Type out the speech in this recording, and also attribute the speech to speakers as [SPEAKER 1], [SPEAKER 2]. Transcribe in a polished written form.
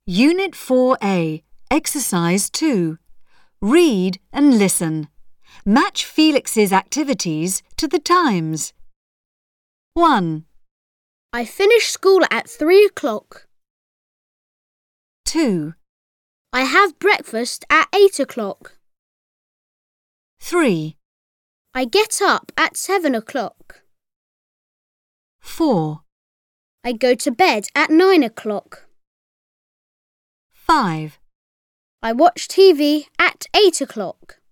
[SPEAKER 1] Unit 4A, Exercise 2. Read and listen. Match Felix's activities to the times. 1,
[SPEAKER 2] I finish school at 3 o'clock.
[SPEAKER 1] 2,
[SPEAKER 2] I have breakfast at 8 o'clock.
[SPEAKER 1] 3,
[SPEAKER 2] I get up at 7 o'clock.
[SPEAKER 1] 4,
[SPEAKER 2] I go to bed at 9 o'clock.
[SPEAKER 1] 5,
[SPEAKER 2] I watch TV at 8 o'clock.